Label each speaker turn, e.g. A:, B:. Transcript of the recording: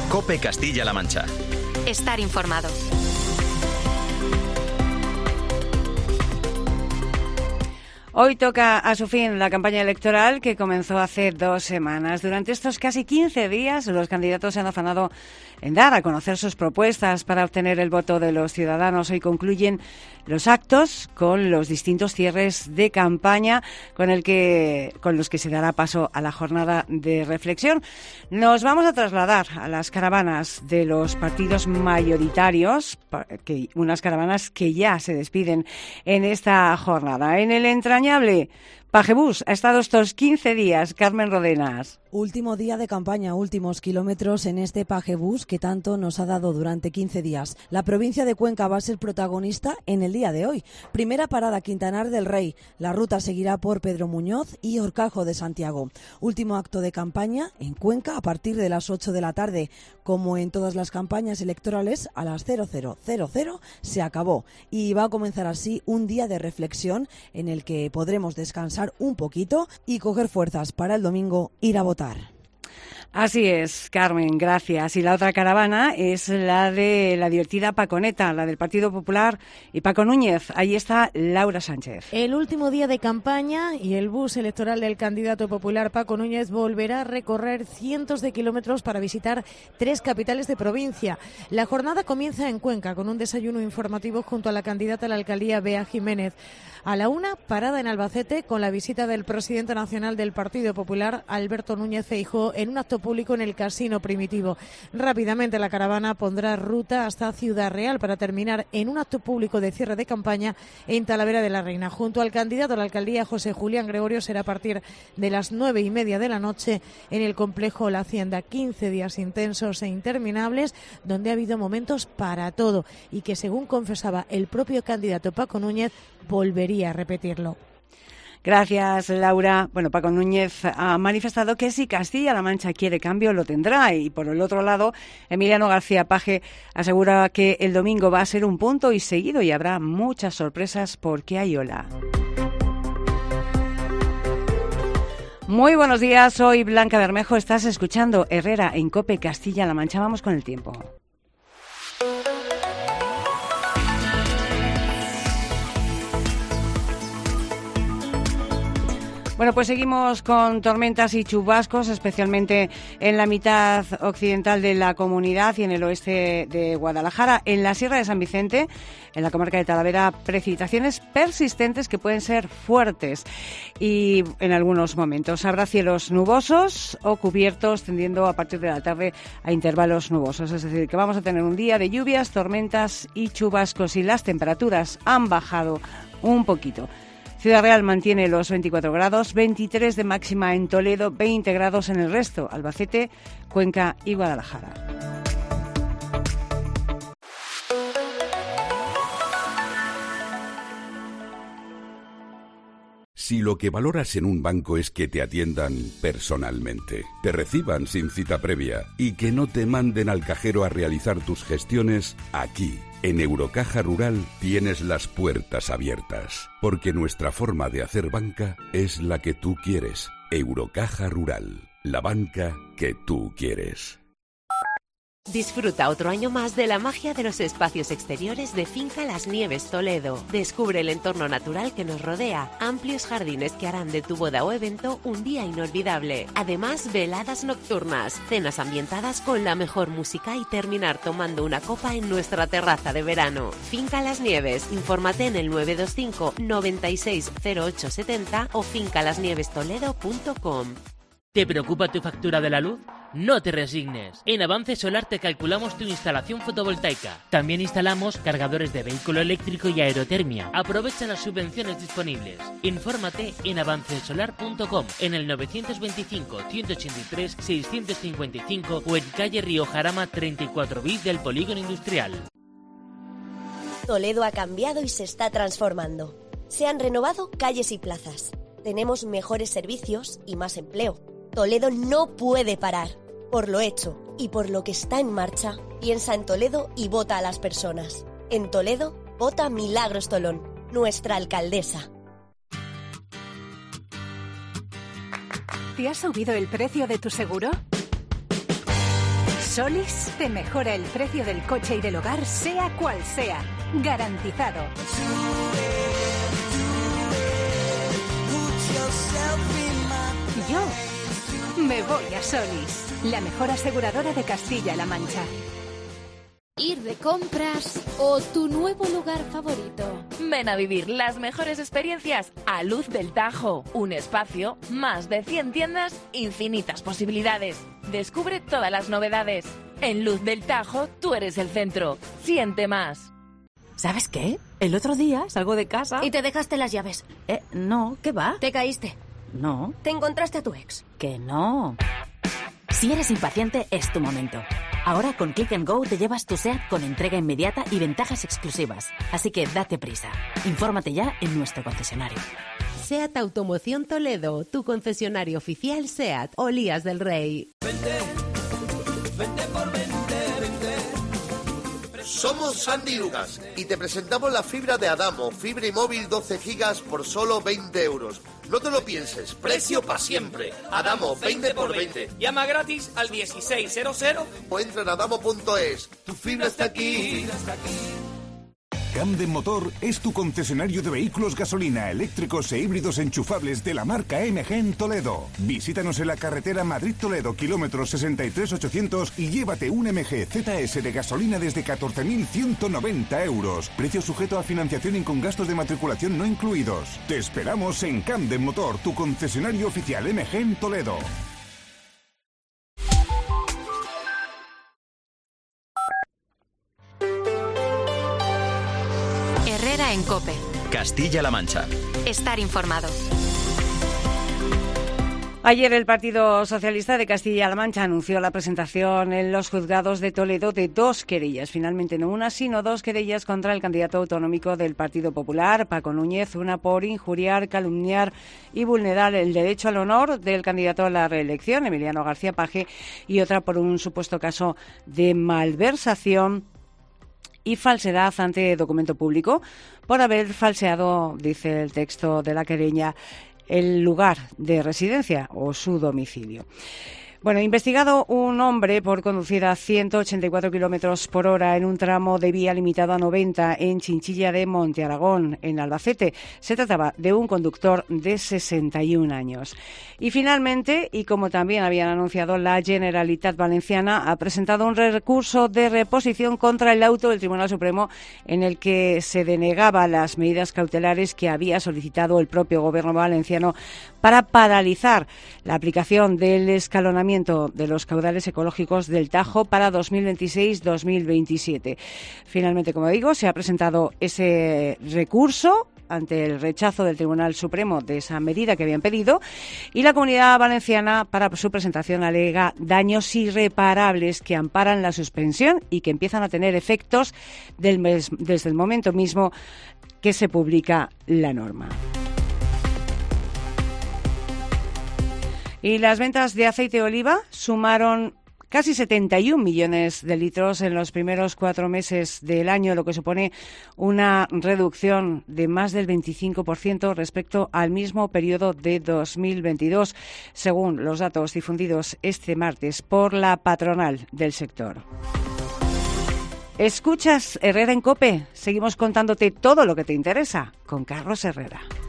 A: COPE Castilla-La Mancha.
B: Estar informado.
C: Hoy toca a su fin la campaña electoral que comenzó hace 2 semanas. Durante estos casi 15 días, los candidatos se han afanado en dar a conocer sus propuestas para obtener el voto de los ciudadanos. Hoy concluyen los actos con los distintos cierres de campaña con los que se dará paso a la jornada de reflexión. Nos vamos a trasladar a las caravanas de los partidos mayoritarios, unas caravanas que ya se despiden en esta jornada. En el entrañable Pagebús ha estado estos 15 días, Carmen Rodenas.
D: Último día de campaña, últimos kilómetros en este Pagebús que tanto nos ha dado durante 15 días. La provincia de Cuenca va a ser protagonista en el día de hoy. Primera parada, Quintanar del Rey. La ruta seguirá por Pedro Muñoz y Horcajo de Santiago. Último acto de campaña en Cuenca a partir de las 8 de la tarde. Como en todas las campañas electorales, a las 00:00 se acabó. Y va a comenzar así un día de reflexión en el que podremos descansar un poquito y coger fuerzas para el domingo ir a votar.
C: Así es, Carmen, gracias. Y la otra caravana es la de la divertida Paconeta, la del Partido Popular y Paco Núñez. Ahí está Laura Sánchez.
E: El último día de campaña y el bus electoral del candidato popular Paco Núñez volverá a recorrer cientos de kilómetros para visitar 3 capitales de provincia. La jornada comienza en Cuenca con un desayuno informativo junto a la candidata a la alcaldía Bea Jiménez. A la 1, parada en Albacete con la visita del presidente nacional del Partido Popular, Alberto Núñez Feijóo, en un acto público en el Casino Primitivo. Rápidamente la caravana pondrá ruta hasta Ciudad Real para terminar en un acto público de cierre de campaña en Talavera de la Reina. Junto al candidato a la alcaldía, José Julián Gregorio, será a partir de las 9:30 de la noche en el complejo La Hacienda. 15 días intensos e interminables donde ha habido momentos para todo y que, según confesaba el propio candidato Paco Núñez, volvería a repetirlo.
C: Gracias, Laura. Bueno, Paco Núñez ha manifestado que si Castilla-La Mancha quiere cambio, lo tendrá. Y por el otro lado, Emiliano García Paje asegura que el domingo va a ser un punto y seguido y habrá muchas sorpresas porque hay ola. Muy buenos días, soy Blanca Bermejo. Estás escuchando Herrera en COPE Castilla-La Mancha. Vamos con el tiempo. Bueno, pues seguimos con tormentas y chubascos, especialmente en la mitad occidental de la comunidad y en el oeste de Guadalajara. En la Sierra de San Vicente, en la comarca de Talavera, precipitaciones persistentes que pueden ser fuertes y en algunos momentos habrá cielos nubosos o cubiertos, tendiendo a partir de la tarde a intervalos nubosos. Es decir, que vamos a tener un día de lluvias, tormentas y chubascos, y las temperaturas han bajado un poquito. Ciudad Real mantiene los 24 grados, 23 de máxima en Toledo, 20 grados en el resto, Albacete, Cuenca y Guadalajara.
F: Si lo que valoras en un banco es que te atiendan personalmente, te reciban sin cita previa y que no te manden al cajero a realizar tus gestiones, aquí, en Eurocaja Rural, tienes las puertas abiertas, porque nuestra forma de hacer banca es la que tú quieres. Eurocaja Rural, la banca que tú quieres.
G: Disfruta otro año más de la magia de los espacios exteriores de Finca Las Nieves Toledo. Descubre el entorno natural que nos rodea, amplios jardines que harán de tu boda o evento un día inolvidable. Además, veladas nocturnas, cenas ambientadas con la mejor música y terminar tomando una copa en nuestra terraza de verano. Finca Las Nieves, infórmate en el 925 96 08 70 o fincalasnievestoledo.com.
H: ¿Te preocupa tu factura de la luz? No te resignes. En Avance Solar te calculamos tu instalación fotovoltaica. También instalamos cargadores de vehículo eléctrico y aerotermia. Aprovecha las subvenciones disponibles. Infórmate en avancesolar.com, en el 925 183 655 o en calle Río Jarama 34 bis del Polígono Industrial.
I: Toledo ha cambiado y se está transformando. Se han renovado calles y plazas. Tenemos mejores servicios y más empleo. Toledo no puede parar. Por lo hecho y por lo que está en marcha, piensa en Toledo y vota a las personas. En Toledo, vota Milagros Tolón, nuestra alcaldesa.
B: ¿Te ha subido el precio de tu seguro?
A: Solís te mejora el precio del coche y del hogar, sea cual sea. Garantizado. Yo me voy a Solís, la mejor aseguradora de Castilla-La Mancha.
B: Ir de compras o tu nuevo lugar favorito.
J: Ven a vivir las mejores experiencias a Luz del Tajo. Un espacio, más de 100 tiendas, infinitas posibilidades. Descubre todas las novedades. En Luz del Tajo, tú eres el centro. Siente más.
K: ¿Sabes qué? El otro día salgo de casa...
B: ¿Y te dejaste las llaves?
K: No, ¿qué va?
B: ¿Te caíste?
K: No.
B: ¿Te encontraste a tu ex?
K: Que no. Si eres impaciente, es tu momento. Ahora con Click & Go te llevas tu SEAT con entrega inmediata y ventajas exclusivas. Así que date prisa. Infórmate ya en nuestro concesionario.
L: SEAT Automoción Toledo, tu concesionario oficial SEAT, Olías del Rey.
M: Vente por 20. Somos Sandy Lucas y te presentamos la fibra de Adamo, fibra y móvil 12 gigas por solo 20 euros. No te lo pienses, precio para siempre. Adamo, 20 por 20.
N: Llama gratis al 1600
M: o entra en adamo.es. Tu fibra está aquí.
O: Camden Motor es tu concesionario de vehículos gasolina, eléctricos e híbridos enchufables de la marca MG en Toledo. Visítanos en la carretera Madrid-Toledo, kilómetros 63,800 y llévate un MG ZS de gasolina desde 14.190 euros. Precio sujeto a financiación y con gastos de matriculación no incluidos. Te esperamos en Camden Motor, tu concesionario oficial MG en Toledo.
P: Herrera en COPE.
Q: Castilla-La Mancha.
P: Estar informado.
C: Ayer el Partido Socialista de Castilla-La Mancha anunció la presentación en los juzgados de Toledo de 2 querellas. Finalmente no una, sino 2 querellas contra el candidato autonómico del Partido Popular, Paco Núñez, una por injuriar, calumniar y vulnerar el derecho al honor del candidato a la reelección, Emiliano García Paje, y otra por un supuesto caso de malversación y falsedad ante documento público por haber falseado, dice el texto de la querella, el lugar de residencia o su domicilio. Bueno, investigado un hombre por conducir a 184 kilómetros por hora en un tramo de vía limitado a 90 en Chinchilla de Monte Aragón, en Albacete. Se trataba de un conductor de 61 años. Y finalmente, y como también habían anunciado, la Generalitat Valenciana ha presentado un recurso de reposición contra el auto del Tribunal Supremo en el que se denegaba las medidas cautelares que había solicitado el propio Gobierno valenciano para paralizar la aplicación del escalonamiento de los caudales ecológicos del Tajo para 2026-2027. Finalmente, como digo, se ha presentado ese recurso ante el rechazo del Tribunal Supremo de esa medida que habían pedido, y la Comunidad Valenciana para su presentación alega daños irreparables que amparan la suspensión y que empiezan a tener efectos desde el momento mismo que se publica la norma. Y las ventas de aceite de oliva sumaron casi 71 millones de litros en los primeros 4 meses del año, lo que supone una reducción de más del 25% respecto al mismo periodo de 2022, según los datos difundidos este martes por la patronal del sector. Escuchas Herrera en COPE. Seguimos contándote todo lo que te interesa con Carlos Herrera.